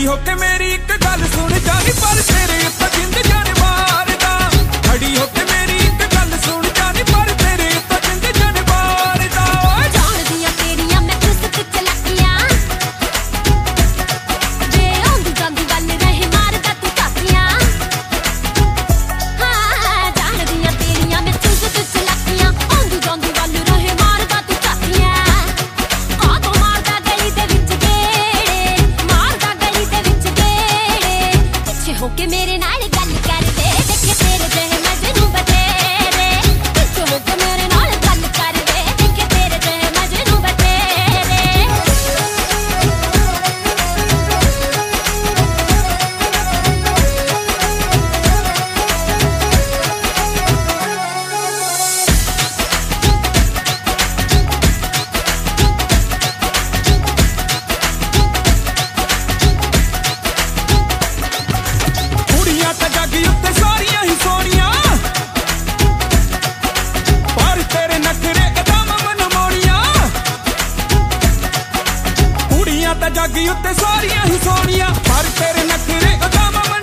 होके मेरी एक गल सुन जानी पर तेरे उत्ते जिंद जान मारदा। खड़ी होके मेरी एक गल सुन जानी पर तेरे उत्ते जिंद जान मारदा। जान दिया तेरियां मैं चुस्त चलाकियां जे आंदी जांदी गल रहे मारदा तू चाकियां। हाँ जान दिया तेरियां मैं चुस्त चलाकियां आंदी जांदी गल रहे मारदा तू चाकियां। कादो मारदा गली दे विच गेड़े मारदा गली दे विच गेड़े पीछे होके मेरे नाल गल कर दे देखे तेरे जहे मजनू बतेरे। पीछे होके मेरे नाल गल कर दे देखे तेरे जहे मजनू बतेरे। कुड़ियां तां जग उत्ते सारियां ही सोहणियां पर तेरे नखरे कदम मनमोड़ियां। कुड़ियां तां जग उत्ते सारियां ही सोहणियां पर तेरे नखरे कदम